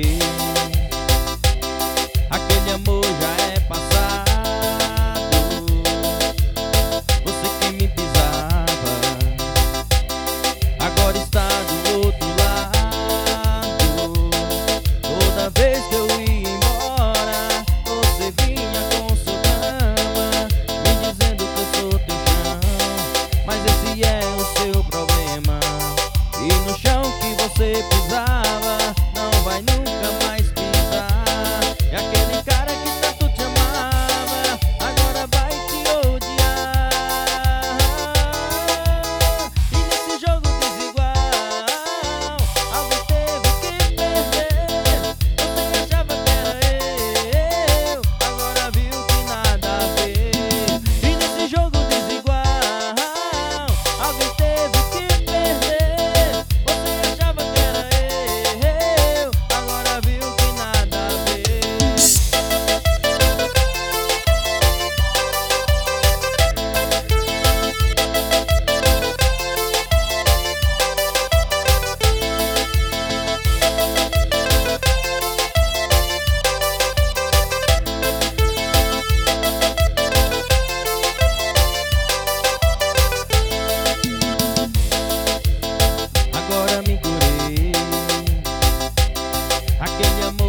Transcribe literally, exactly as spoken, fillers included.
curei. Aquele amor já é passado. Você que me pisava, agora está do outro lado. Toda vez que eu ia embora, você vinha com seu drama, me dizendo que eu sou teu chão. Mas esse é o seu problema. E no chão que você pisava, não vai nunca mais pisar. E aquele cara que tanto te amava, agora vai te odiar. E nesse jogo desigual, alguém teve que perder. Você achava que era eu, agora viu que nada a ver. E nesse jogo desigual, alguém teve que perder. Você achava que era eu, agora viu que nada a ver. Agora me curei. Aquele amor